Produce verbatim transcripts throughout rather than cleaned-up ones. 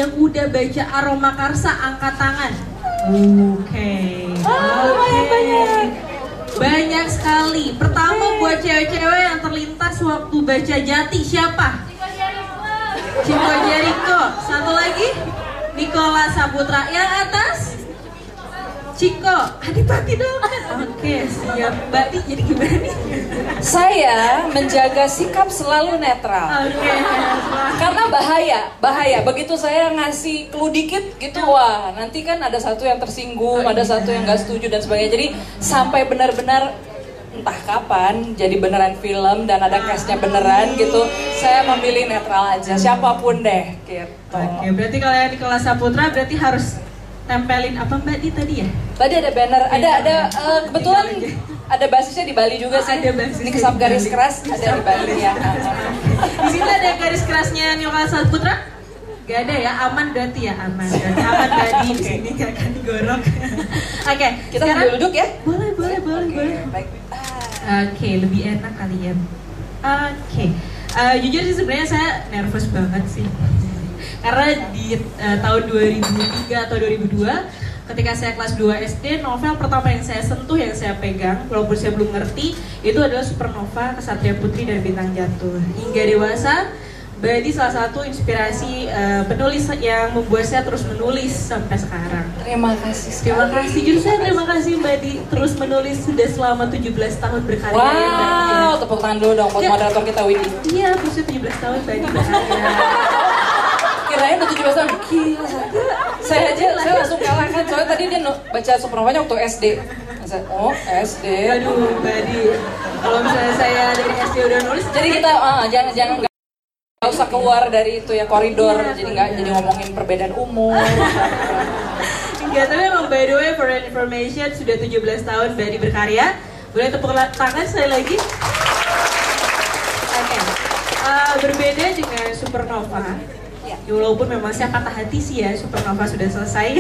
yang udah baca Aroma Karsa angkat tangan. Oke. Okay. Oh, banyak banyak. Banyak sekali. Pertama buat cewek-cewek yang terlintas waktu baca Jati siapa? Chico Jericho. Satu lagi Nikola Saputra. Yang atas Chico Adipati dong. Oke, siap. Mbak Di, jadi gimana nih? Saya menjaga sikap selalu netral. Oke. Karena bahaya, bahaya. Begitu saya ngasih clue dikit gitu, wah nanti kan ada satu yang tersinggung, ada satu yang nggak setuju dan sebagainya. Jadi sampai benar-benar entah kapan jadi beneran film dan ada cast-nya beneran gitu, saya memilih netral aja, siapapun deh gitu. Oke, berarti kalau yang Nikola Saputra berarti harus tempelin apa Mbak Di tadi ya? Tadi ada banner, ada ada uh, kebetulan ada basisnya di Bali juga sih. Ada basis. Ini kesap garis keras ada di Bali ya. Di sini ada garis kerasnya Nikola Saputra? Gak ada ya, aman berarti ya, aman. Berarti aman tadi di sini gak akan digorok. Oke, Kita sekarang sambil duduk ya. boleh, boleh, boleh, Oke, boleh. baik. Oke, lebih enak kali ya. Oke, Eh, jujur sih sebenarnya saya nervous banget sih. Karena di uh, tahun dua ribu tiga atau dua ribu dua ketika saya kelas dua S D, novel pertama yang saya sentuh, yang saya pegang walaupun saya belum ngerti, itu adalah Supernova, Kesatria Putri dan Bintang Jatuh. Hingga dewasa, Mbak Di salah satu inspirasi uh, penulis yang membuat saya terus menulis sampai sekarang. Terima kasih. Terima kasih, justru saya terima kasih Mbak Di terus menulis sudah selama tujuh belas tahun berkarya. Wow, ya, Mbak Di. tepuk tangan dulu dong buat Ya. moderator kita Widi. Iya, usia tujuh belas tahun Mbak Di berkarya. Kirain udah tujuh belas tahun, gila. Saya aja, saya langsung kalah kan, soalnya tadi dia no, baca Supernovanya waktu S D. Saya, oh S D. Aduh, Mbak Di, kalau misalnya saya dari S D udah nulis, Jadi kita uh, jangan jangan nggak usah keluar dari itu ya koridor, Iya, jadi nggak iya. jadi ngomongin perbedaan umur. enggak, tapi emang by the way for your information sudah tujuh belas tahun Mbak Di berkarya. Boleh tepuk tangan sekali lagi. Oke, uh, berbeda dengan Supernova. Ya, walaupun memang saya patah hati sih ya, Supernova sudah selesai.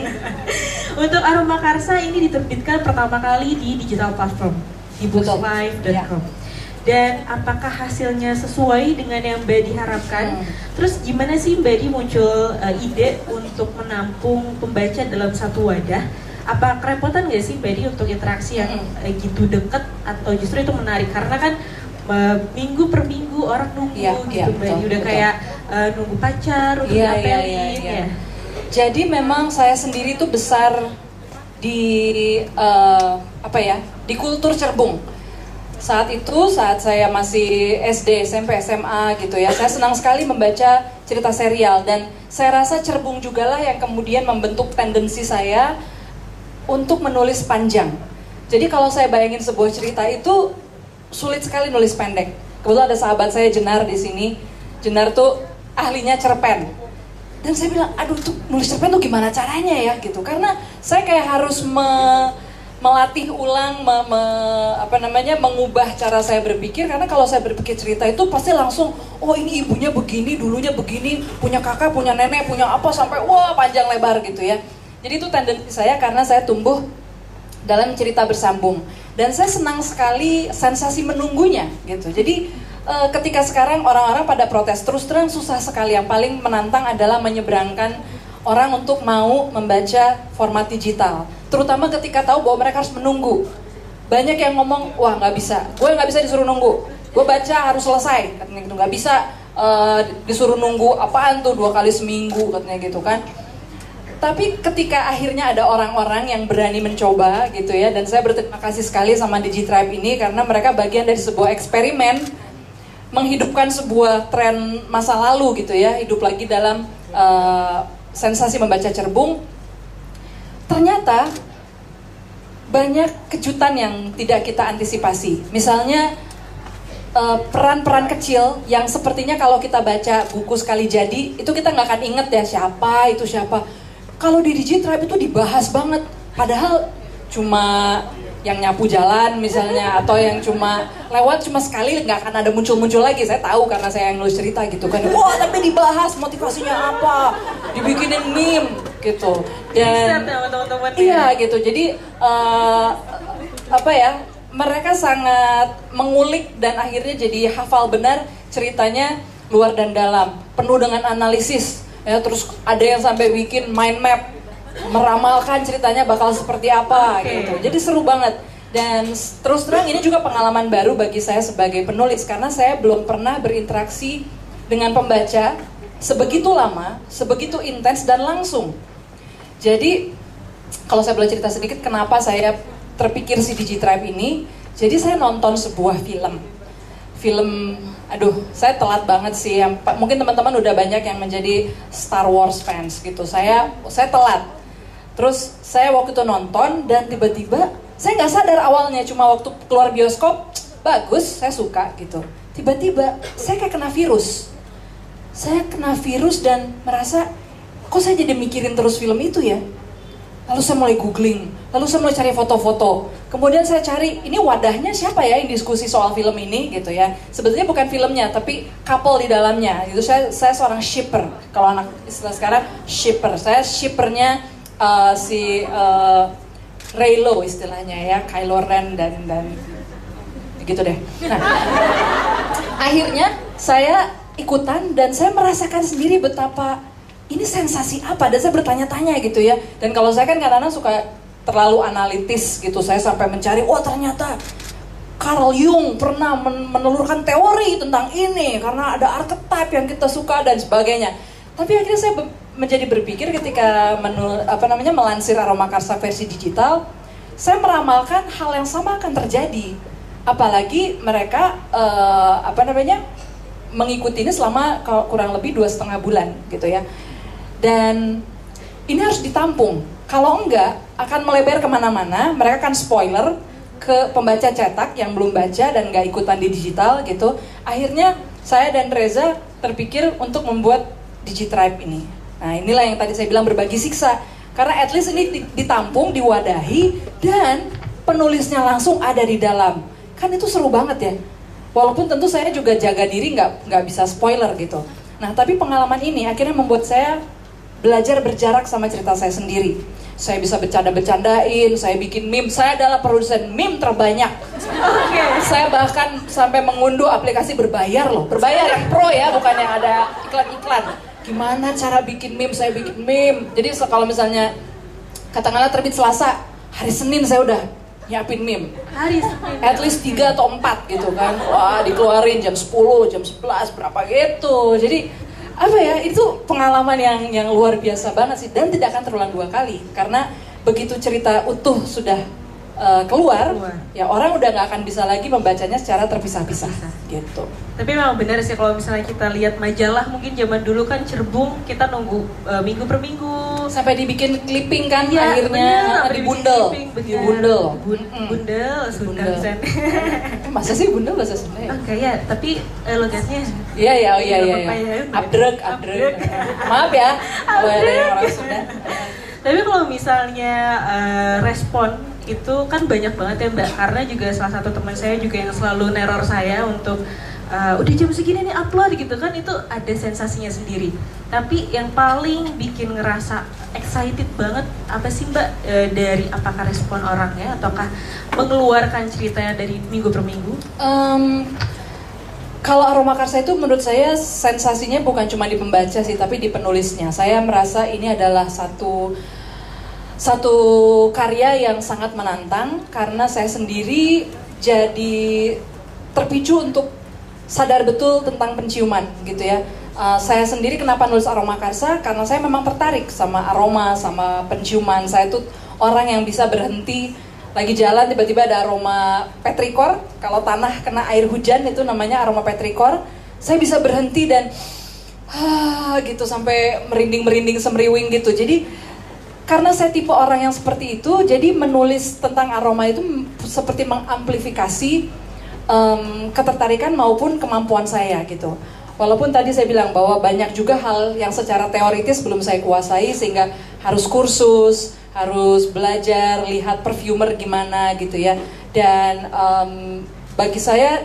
Untuk Aroma Karsa ini diterbitkan pertama kali di digital platform, di bookslive dot com. Dan apakah hasilnya sesuai dengan yang Mbak Di harapkan? Hmm. Terus gimana sih Mbak Di muncul uh, ide untuk menampung pembaca dalam satu wadah? Apa kerepotan nggak sih Mbak Di untuk interaksi yang uh, gitu deket, atau justru itu menarik? Karena kan uh, minggu per minggu orang nunggu ya, gitu ya, Mbak betul, Di, udah betul. kayak uh, nunggu pacar, udah Iya, ngapelin iya, iya, iya. ya. Jadi memang saya sendiri tuh besar di uh, apa ya, di kultur cerbung. Saat itu, saat saya masih S D, S M P, S M A gitu ya, saya senang sekali membaca cerita serial. Dan saya rasa cerbung juga lah yang kemudian membentuk tendensi saya untuk menulis panjang. Jadi kalau saya bayangin sebuah cerita itu sulit sekali nulis pendek. Kebetulan ada sahabat saya Jenar di sini. Jenar tuh ahlinya cerpen. Dan saya bilang, aduh tuh nulis cerpen tuh gimana caranya ya gitu. Karena saya kayak harus me melatih ulang, me, me, apa namanya, mengubah cara saya berpikir. Karena kalau saya berpikir cerita itu pasti langsung, oh ini ibunya begini, dulunya begini, punya kakak, punya nenek, punya apa, sampai wah panjang lebar gitu ya. Jadi itu tendensi saya karena saya tumbuh dalam cerita bersambung. Dan saya senang sekali sensasi menunggunya gitu. Jadi e, ketika sekarang orang-orang pada protes, terus terang susah sekali. Yang paling menantang adalah menyeberangkan orang untuk mau membaca format digital. Terutama ketika tahu bahwa mereka harus menunggu. Banyak yang ngomong, wah nggak bisa, gue nggak bisa disuruh nunggu. Gue baca harus selesai, katanya gitu. Nggak bisa uh, disuruh nunggu, apaan tuh dua kali seminggu, katanya gitu kan. Tapi ketika akhirnya ada orang-orang yang berani mencoba gitu ya, dan saya berterima kasih sekali sama Digitribe ini karena mereka bagian dari sebuah eksperimen menghidupkan sebuah tren masa lalu gitu ya, hidup lagi dalam uh, sensasi membaca cerbung. Ternyata banyak kejutan yang tidak kita antisipasi. Misalnya uh, peran-peran kecil yang sepertinya kalau kita baca buku sekali jadi itu kita nggak akan inget ya siapa itu siapa. Kalau di Digitribe itu dibahas banget. Padahal cuma yang nyapu jalan misalnya, atau yang cuma lewat cuma sekali, nggak akan ada muncul-muncul lagi. Saya tahu karena saya yang nulis cerita gitu kan. Wah tapi dibahas motivasinya apa, dibikinin meme gitu. Dan iya gitu. Jadi uh, apa ya, mereka sangat mengulik dan akhirnya jadi hafal benar ceritanya luar dan dalam, penuh dengan analisis, ya terus ada yang sampai bikin mind map meramalkan ceritanya bakal seperti apa okay. gitu. Jadi seru banget. Dan terus terang ini juga pengalaman baru bagi saya sebagai penulis karena saya belum pernah berinteraksi dengan pembaca sebegitu lama, sebegitu intens dan langsung. Jadi kalau saya boleh cerita sedikit kenapa saya terpikir si Digitribe ini. Jadi saya nonton sebuah film. Film, aduh saya telat banget sih. Mungkin teman-teman udah banyak yang menjadi Star Wars fans gitu. Saya saya telat. Terus saya waktu itu nonton dan tiba-tiba saya nggak sadar awalnya, cuma waktu keluar bioskop bagus, saya suka gitu. Tiba-tiba saya kayak kena virus. Saya kena virus dan merasa kok saya jadi mikirin terus film itu ya. Lalu saya mulai googling, lalu saya mulai cari foto-foto. Kemudian saya cari, ini wadahnya siapa ya yang diskusi soal film ini gitu ya. Sebetulnya bukan filmnya, tapi couple di dalamnya. Gitu. Saya, saya seorang shipper, kalau anak istilah sekarang shipper. Saya shippernya uh, si uh, Reylo istilahnya ya, Kylo Ren dan dan gitu deh. Nah, akhirnya saya ikutan dan saya merasakan sendiri betapa ini sensasi apa, dan saya bertanya-tanya gitu ya. Dan kalau saya kan kadang-kadang suka terlalu analitis gitu, saya sampai mencari, wah ternyata Carl Jung pernah men menelurkan teori tentang ini karena ada archetype yang kita suka dan sebagainya. Tapi akhirnya saya be menjadi berpikir ketika menul apa namanya melansir Aroma Karsa versi digital, saya meramalkan hal yang sama akan terjadi. Apalagi mereka uh, apa namanya mengikuti ini selama kurang lebih dua setengah bulan gitu ya. Dan ini harus ditampung. Kalau enggak, akan melebar kemana-mana. Mereka akan spoiler ke pembaca cetak yang belum baca dan nggak ikutan di digital gitu. Akhirnya saya dan Reza terpikir untuk membuat Digitribe ini. Nah inilah yang tadi saya bilang berbagi siksa. Karena at least ini ditampung, diwadahi, dan penulisnya langsung ada di dalam. Kan itu seru banget ya. Walaupun tentu saya juga jaga diri nggak nggak bisa spoiler gitu. Nah tapi pengalaman ini akhirnya membuat saya belajar berjarak sama cerita saya sendiri. Saya bisa bercanda-bercandain, saya bikin meme. Saya adalah produsen meme terbanyak. Okay. Saya bahkan sampai mengunduh aplikasi berbayar loh. Berbayar yang pro ya, bukan yang ada iklan-iklan. Gimana cara bikin meme, saya bikin meme. Jadi kalau misalnya katakanlah terbit Selasa, hari Senin saya udah nyiapin meme. Hari Senin. At least tiga atau empat gitu kan. Wah dikeluarin jam sepuluh, jam sebelas, berapa gitu. Jadi apa ya, itu pengalaman yang yang luar biasa banget sih. Dan tidak akan terulang dua kali. Karena begitu cerita utuh sudah uh, keluar, keluar, ya orang udah nggak akan bisa lagi membacanya secara terpisah-pisah gitu. Tapi memang benar sih kalau misalnya kita lihat majalah, mungkin zaman dulu kan Cerbung kita nunggu uh, minggu per minggu sampai dibikin clipping kan ya, akhirnya di bundel, di bundel, Bun bundel, bundel. Masa sih bundel bahasa Sunda ya? Oh kayak, tapi uh, logatnya. Iya ya, oh iya iya. Abdrek, abdrek. Maaf ya kalau ada yang orang Sunda. Tapi kalau misalnya uh, respon itu kan banyak banget ya Mbak, karena juga salah satu teman saya juga yang selalu neror saya untuk Uh, udah jam segini nih upload gitu kan, itu ada sensasinya sendiri. Tapi yang paling bikin ngerasa excited banget apa sih Mbak, e, dari apakah respon orangnya ataukah mengeluarkan ceritanya dari minggu per minggu? Um, kalau Aroma Karsa itu menurut saya sensasinya bukan cuma di pembaca sih, tapi di penulisnya. Saya merasa ini adalah satu satu karya yang sangat menantang karena saya sendiri jadi terpicu untuk sadar betul tentang penciuman gitu ya. Uh, saya sendiri kenapa nulis Aroma Karsa, karena saya memang tertarik sama aroma, sama penciuman. Saya tuh orang yang bisa berhenti lagi jalan tiba-tiba ada aroma petrikor. Kalau tanah kena air hujan itu namanya aroma petrikor. Saya bisa berhenti dan ah, gitu sampai merinding-merinding semriwing gitu. Jadi karena saya tipe orang yang seperti itu, jadi menulis tentang aroma itu seperti mengamplifikasi Um, ketertarikan maupun kemampuan saya gitu. Walaupun tadi saya bilang bahwa banyak juga hal yang secara teoritis belum saya kuasai sehingga harus kursus, harus belajar, lihat perfumer gimana gitu ya. Dan um, bagi saya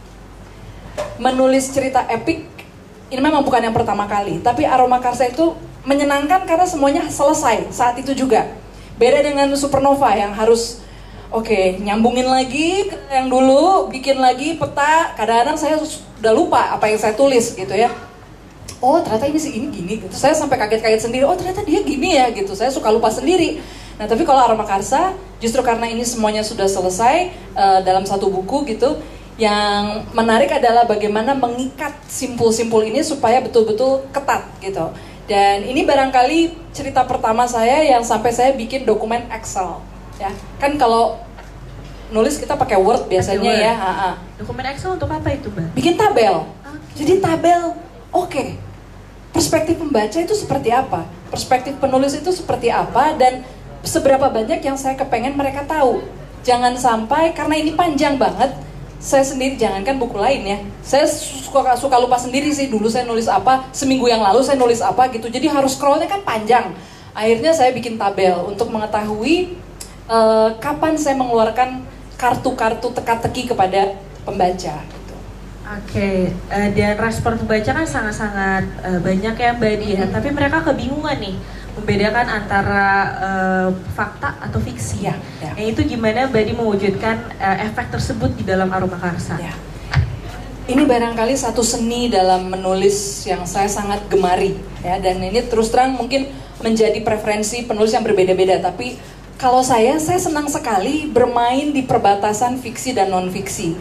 menulis cerita epic ini memang bukan yang pertama kali, tapi Aroma Karsa itu menyenangkan karena semuanya selesai saat itu juga. Beda dengan Supernova yang harus oke, okay, nyambungin lagi ke yang dulu, bikin lagi peta. Kadang-kadang saya sudah lupa apa yang saya tulis gitu ya. oh ternyata ini sih ini gini gitu. Saya sampai kaget-kaget sendiri, oh ternyata dia gini ya gitu. Saya suka lupa sendiri. Nah tapi kalau Aroma Karsa justru karena ini semuanya sudah selesai uh, dalam satu buku gitu, yang menarik adalah bagaimana mengikat simpul-simpul ini supaya betul-betul ketat gitu. Dan ini barangkali cerita pertama saya yang sampai saya bikin dokumen Excel, ya. Kan kalau nulis kita pakai Word biasanya Word. ya. Ha -ha. Dokumen Excel untuk apa itu, Mbak? Bikin tabel. Okay. Jadi tabel, oke. Okay. Perspektif pembaca itu seperti apa? Perspektif penulis itu seperti apa? Dan seberapa banyak yang saya kepengen mereka tahu. Jangan sampai, karena ini panjang banget, saya sendiri, jangankan buku lain ya, saya suka, suka lupa sendiri sih, dulu saya nulis apa, seminggu yang lalu saya nulis apa gitu, jadi harus scrollnya kan panjang. Akhirnya saya bikin tabel untuk mengetahui uh, kapan saya mengeluarkan kartu-kartu teka-teki kepada pembaca. Gitu. Oke, okay. uh, dan respon pembaca kan sangat-sangat uh, banyak ya Mbak Dia, hmm. tapi mereka kebingungan nih, membedakan antara uh, fakta atau fiksi. Ya, ya. Yang itu gimana Mbak Di mewujudkan uh, efek tersebut di dalam Aroma Karsa? Ya. Ini barangkali satu seni dalam menulis yang saya sangat gemari, ya. Dan ini terus terang mungkin menjadi preferensi penulis yang berbeda-beda. Tapi kalau saya, saya senang sekali bermain di perbatasan fiksi dan non-fiksi.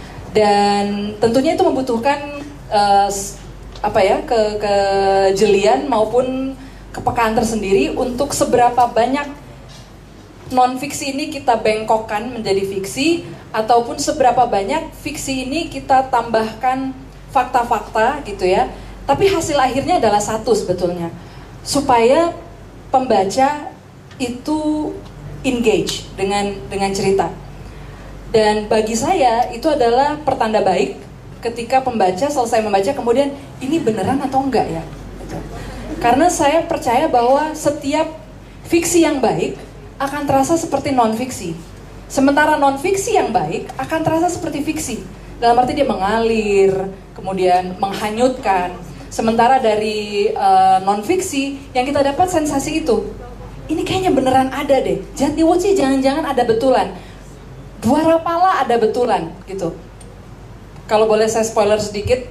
Dan tentunya itu membutuhkan uh, apa ya, ke kejelian maupun kepekaan tersendiri untuk seberapa banyak non-fiksi ini kita bengkokkan menjadi fiksi, ataupun seberapa banyak fiksi ini kita tambahkan fakta-fakta gitu ya. Tapi hasil akhirnya adalah satu sebetulnya, supaya pembaca itu engage dengan dengan cerita. Dan bagi saya itu adalah pertanda baik ketika pembaca selesai membaca kemudian ini beneran atau enggak ya. Karena saya percaya bahwa setiap fiksi yang baik akan terasa seperti non-fiksi. Sementara non-fiksi yang baik akan terasa seperti fiksi. Dalam arti dia mengalir, kemudian menghanyutkan. Sementara dari uh, non-fiksi yang kita dapat sensasi itu. Ini kayaknya beneran ada deh. Jatiwuci jangan-jangan ada betulan. Dwarapala ada betulan gitu. Kalau boleh saya spoiler sedikit.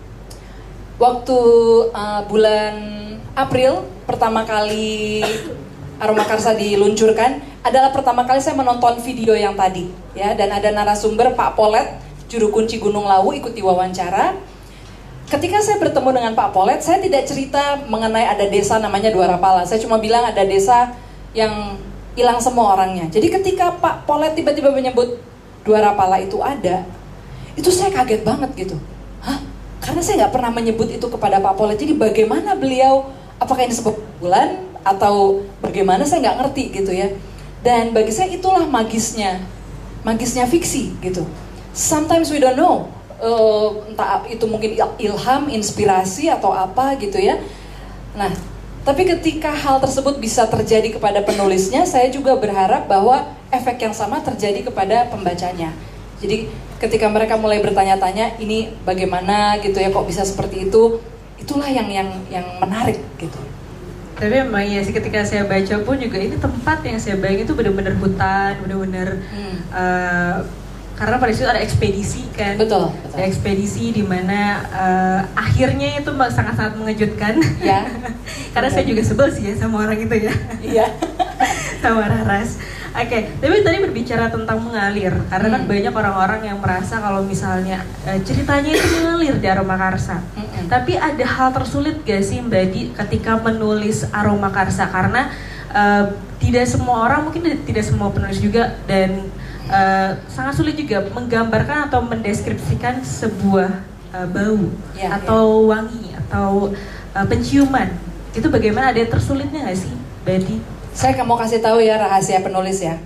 Waktu uh, bulan April pertama kali Aroma Karsa diluncurkan adalah pertama kali saya menonton video yang tadi ya, dan ada narasumber Pak Polet, juru kunci Gunung Lawu, ikut diwawancara. Ketika saya bertemu dengan Pak Polet, saya tidak cerita mengenai ada desa namanya Dwarapala. Saya cuma bilang ada desa yang hilang semua orangnya. Jadi ketika Pak Polet tiba-tiba menyebut Dwarapala itu ada, itu saya kaget banget gitu. Hah? Karena saya nggak pernah menyebut itu kepada Pak Polet. Jadi bagaimana beliau, apakah ini sebuah bulan atau bagaimana, saya nggak ngerti gitu ya. Dan bagi saya itulah magisnya, magisnya fiksi gitu. Sometimes we don't know, uh, entah itu mungkin ilham, inspirasi atau apa gitu ya. Nah, tapi ketika hal tersebut bisa terjadi kepada penulisnya, saya juga berharap bahwa efek yang sama terjadi kepada pembacanya. Jadi ketika mereka mulai bertanya-tanya, ini bagaimana gitu ya, kok bisa seperti itu, itulah yang yang yang menarik gitu. Tapi memang ya sih, ketika saya baca pun juga ini tempat yang saya bayangin itu benar-benar hutan, benar-benar hmm. uh, karena pada situ ada ekspedisi kan. Betul, betul. Ada ekspedisi di mana uh, akhirnya itu sangat-sangat mengejutkan. Ya. Karena betul. Saya juga sebel sih ya sama orang itu ya. Iya. Sama Raras. Oke, okay. Tapi tadi berbicara tentang mengalir, karena hmm. kan banyak orang-orang yang merasa kalau misalnya uh, ceritanya itu mengalir di Aroma Karsa. Hmm. Tapi ada hal tersulit gak sih Mbak Di ketika menulis Aroma Karsa? Karena uh, tidak semua orang, mungkin tidak semua penulis juga, dan uh, sangat sulit juga menggambarkan atau mendeskripsikan sebuah uh, bau ya, atau ya. wangi atau uh, penciuman. Itu bagaimana, ada yang tersulitnya gak sih Mbak Di? Saya mau kasih tahu ya rahasia penulis ya.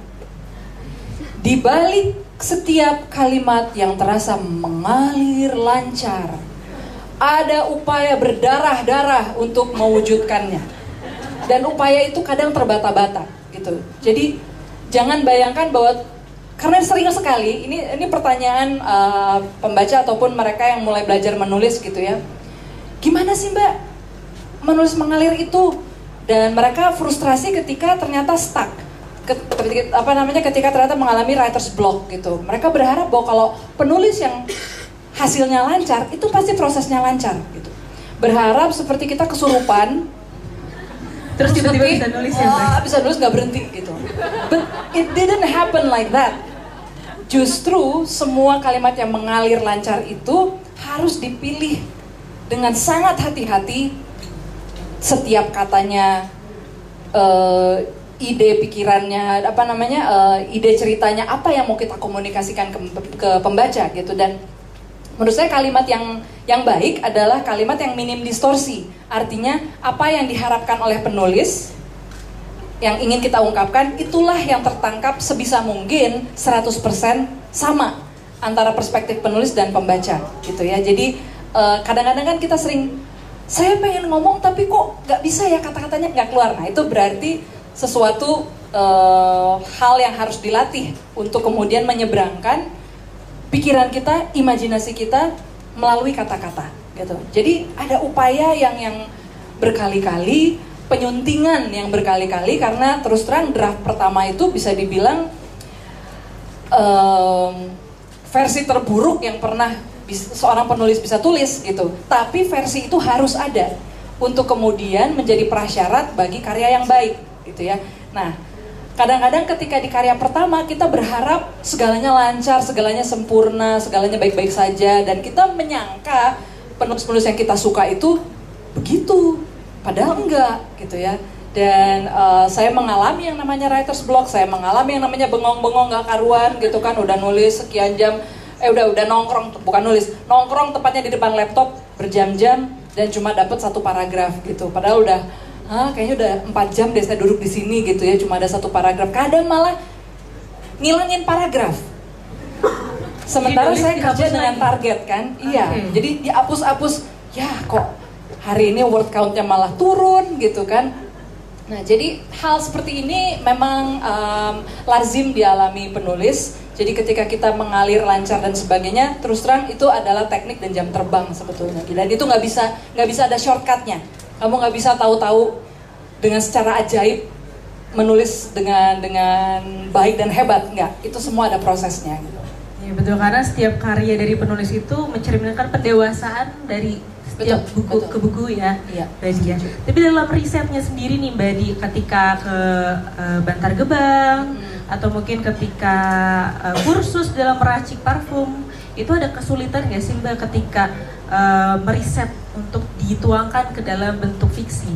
Di balik setiap kalimat yang terasa mengalir lancar, ada upaya berdarah-darah untuk mewujudkannya. Dan upaya itu kadang terbata-bata gitu. Jadi jangan bayangkan bahwa, karena sering sekali ini ini pertanyaan uh, pembaca ataupun mereka yang mulai belajar menulis gitu ya. Gimana sih Mbak menulis mengalir itu? Dan mereka frustrasi ketika ternyata stuck, ketika, apa namanya, ketika ternyata mengalami writer's block gitu. Mereka berharap bahwa kalau penulis yang hasilnya lancar, itu pasti prosesnya lancar gitu. berharap seperti kita kesurupan, terus tiba-tiba nanti, bisa nulis ya, wah, bisa nulis nggak berhenti gitu. But it didn't happen like that. Justru semua kalimat yang mengalir lancar itu harus dipilih dengan sangat hati-hati. Setiap katanya, uh, ide pikirannya, apa namanya, uh, ide ceritanya, apa yang mau kita komunikasikan ke, ke pembaca gitu. Dan menurut saya kalimat yang yang baik adalah kalimat yang minim distorsi. Artinya apa yang diharapkan oleh penulis, yang ingin kita ungkapkan, itulah yang tertangkap sebisa mungkin seratus persen sama antara perspektif penulis dan pembaca gitu ya. Jadi uh, kadang-kadang kan kita sering, saya pengen ngomong tapi kok nggak bisa ya, kata-katanya nggak keluar. Nah itu berarti sesuatu uh, hal yang harus dilatih untuk kemudian menyeberangkan pikiran kita, imajinasi kita melalui kata-kata gitu. Jadi ada upaya yang yang berkali-kali, penyuntingan yang berkali-kali, karena terus terang draft pertama itu bisa dibilang um, versi terburuk yang pernah bis, seorang penulis bisa tulis gitu. Tapi versi itu harus ada untuk kemudian menjadi prasyarat bagi karya yang baik gitu ya. Nah, kadang-kadang ketika di karya pertama kita berharap segalanya lancar, segalanya sempurna, segalanya baik-baik saja, dan kita menyangka penulis-penulis yang kita suka itu begitu, padahal enggak gitu ya. Dan uh, saya mengalami yang namanya writer's block, saya mengalami yang namanya bengong-bengong gak karuan gitu kan, udah nulis sekian jam, eh udah udah nongkrong, bukan nulis, nongkrong tepatnya di depan laptop berjam-jam dan cuma dapat satu paragraf gitu, padahal udah Hah, kayaknya udah empat jam deh saya duduk di sini gitu ya, cuma ada satu paragraf. Kadang malah ngilangin paragraf. Sementara saya kerja dengan target kan, okay. Iya. Jadi dihapus-hapus, ya kok hari ini word count-nya malah turun gitu kan. Nah jadi hal seperti ini memang um, lazim dialami penulis. Jadi ketika kita mengalir lancar dan sebagainya, terus terang itu adalah teknik dan jam terbang sebetulnya. Dan itu nggak bisa nggak bisa ada shortcutnya. Kamu nggak bisa tahu-tahu dengan secara ajaib menulis dengan dengan baik dan hebat, nggak. Itu semua ada prosesnya. Gitu. Ya betul, karena setiap karya dari penulis itu mencerminkan pendewasaan dari setiap betul, buku betul. ke buku ya, iya. Mbak Di ya. Tapi dalam risetnya sendiri nih Mbak Di, ketika ke uh, Bantar Gebang hmm. atau mungkin ketika uh, kursus dalam meracik parfum, itu ada kesulitan nggak sih Mbak ketika uh, meriset untuk dituangkan ke dalam bentuk fiksi?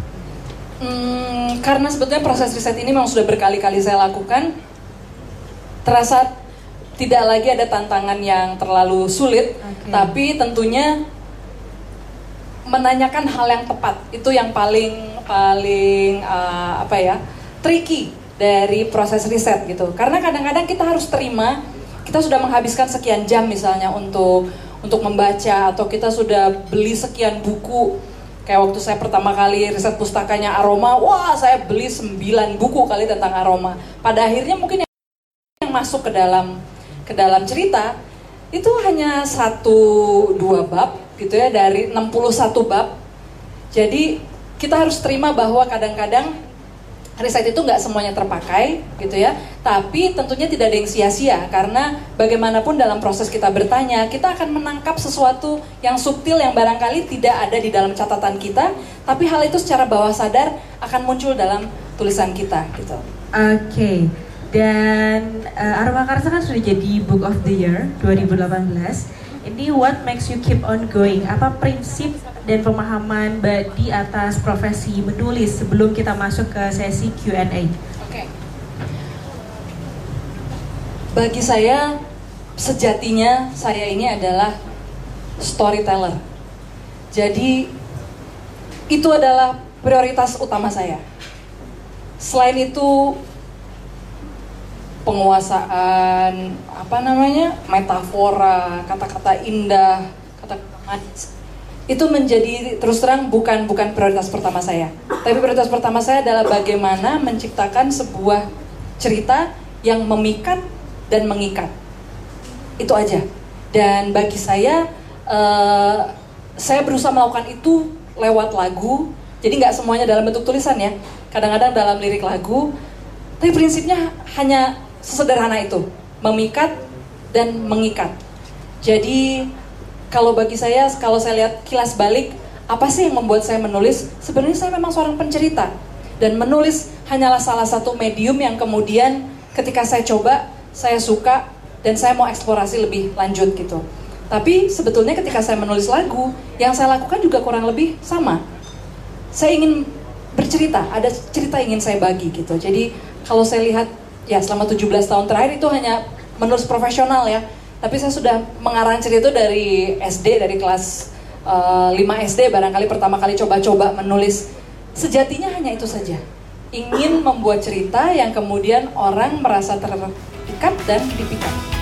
Hmm, karena sebetulnya proses riset ini memang sudah berkali-kali saya lakukan, terasa tidak lagi ada tantangan yang terlalu sulit, okay. Tapi tentunya menanyakan hal yang tepat itu yang paling paling uh, apa ya tricky dari proses riset gitu. Karena kadang-kadang kita harus terima kita sudah menghabiskan sekian jam misalnya untuk untuk membaca, atau kita sudah beli sekian buku. Kayak waktu saya pertama kali riset pustakanya Aroma, wah saya beli sembilan buku kali tentang aroma. Pada akhirnya mungkin yang masuk ke dalam ke dalam cerita itu hanya satu dua bab gitu ya dari enam puluh satu bab. Jadi kita harus terima bahwa kadang-kadang riset itu nggak semuanya terpakai gitu ya, tapi tentunya tidak ada yang sia-sia, karena bagaimanapun dalam proses kita bertanya, kita akan menangkap sesuatu yang subtil yang barangkali tidak ada di dalam catatan kita, tapi hal itu secara bawah sadar akan muncul dalam tulisan kita gitu. Oke, okay. Dan uh, Aroma Karsa kan sudah jadi Book of the Year dua ribu delapan belas. Ini what makes you keep on going? Apa prinsip dan pemahaman Mbak Di atas profesi menulis sebelum kita masuk ke sesi Q and A? Oke. Okay. Bagi saya, sejatinya saya ini adalah storyteller. Jadi, itu adalah prioritas utama saya. Selain itu, penguasaan, apa namanya, metafora, kata-kata indah, kata-kata manis, itu menjadi terus terang bukan bukan prioritas pertama saya. Tapi prioritas pertama saya adalah bagaimana menciptakan sebuah cerita yang memikat dan mengikat. Itu aja. Dan bagi saya, uh, saya berusaha melakukan itu lewat lagu. Jadi nggak semuanya dalam bentuk tulisan ya. Kadang-kadang dalam lirik lagu. Tapi prinsipnya hanya sesederhana itu, memikat dan mengikat. Jadi kalau bagi saya, kalau saya lihat kilas balik, Apa sih yang membuat saya menulis? Sebenarnya saya memang seorang pencerita. Dan menulis hanyalah salah satu medium yang kemudian ketika saya coba, saya suka, dan saya mau eksplorasi lebih lanjut gitu. Tapi sebetulnya ketika saya menulis lagu, yang saya lakukan juga kurang lebih sama. Saya ingin bercerita, ada cerita ingin saya bagi gitu. Jadi kalau saya lihat, ya selama tujuh belas tahun terakhir itu hanya menulis profesional ya. Tapi saya sudah mengarang cerita itu dari S D, dari kelas uh, lima S D barangkali pertama kali coba-coba menulis. Sejatinya hanya itu saja. Ingin membuat cerita yang kemudian orang merasa terikat dan dipikat.